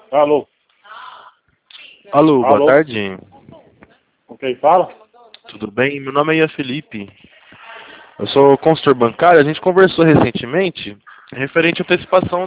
Alô? Alô, boa Alô? tarde. Com quem fala? Tudo bem? Meu nome é Ian Felipe. Eu sou consultor bancário. A gente conversou recentemente referente à antecipação